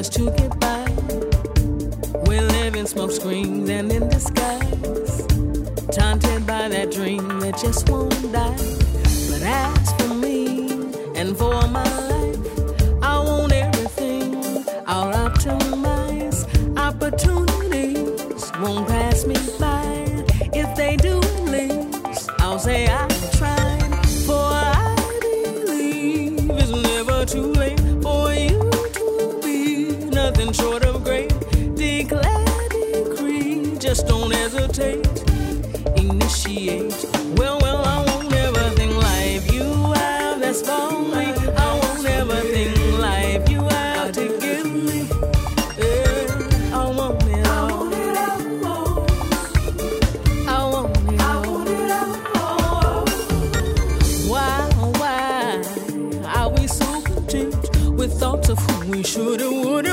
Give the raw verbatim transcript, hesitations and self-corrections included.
just to get by. We live in smoke screens and in disguise, taunted by that dream that just won't die. But as for me and for my life, I want everything. I'll optimize. Opportunities won't pass me by. If they do at least, I'll say I tried. For I believe it's never too late for you to be nothing short of great. Declare, decree, just don't hesitate. Initiate. Well, well, I won't ever think life you have that's for me. I won't ever think life you have to give me. Yeah, I want it all. I want it all. Why, why are we so content with thoughts of who we should and would